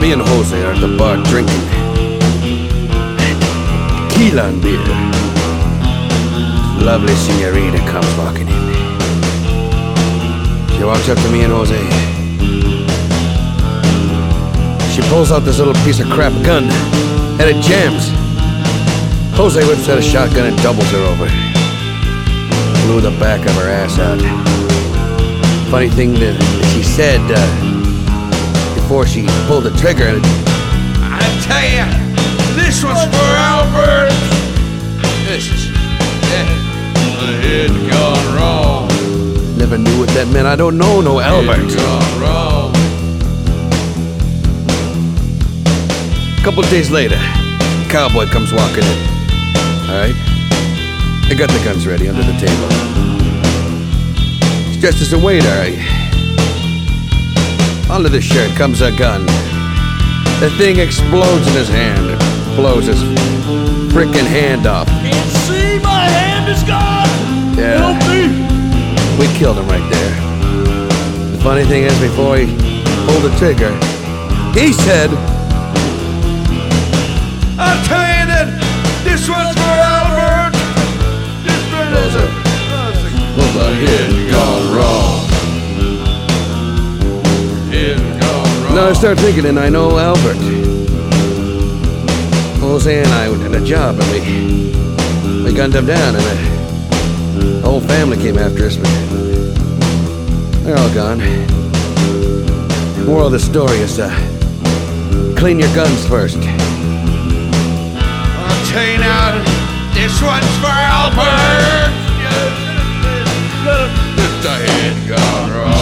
Me and Jose are at the bar drinking tequila and beer. Lovely senorita comes walking in. She walks up to me and Jose. She pulls out this little piece of crap gun, and it jams. Jose whips out a shotgun and doubles her over. Blew the back of her ass out. Funny thing that she said before she pulled the trigger. I tell ya, this one's for Albert. This is the head gone wrong. Never knew what that meant. I don't know no Albert. Head gone wrong. A couple days later, cowboy comes walking in. Alright? They got the guns ready under the table. He's dressed as a waiter, alright? Under the shirt comes a gun. The thing explodes in his hand. It blows his frickin' hand off. Can't see, my hand is gone! Yeah. Help me! We killed him right there. The funny thing is, before he pulled the trigger, he said, I'll tell you that this one's for Albert. This one is the head gone wrong. Head gone wrong. Now I start thinking, and I know Albert. Jose and I had a job, and we gunned him down, and the whole family came after us, but they're all gone. Moral of the story is, clean your guns first. I'll tell you now, this one's for Albert. It's the head gone wrong.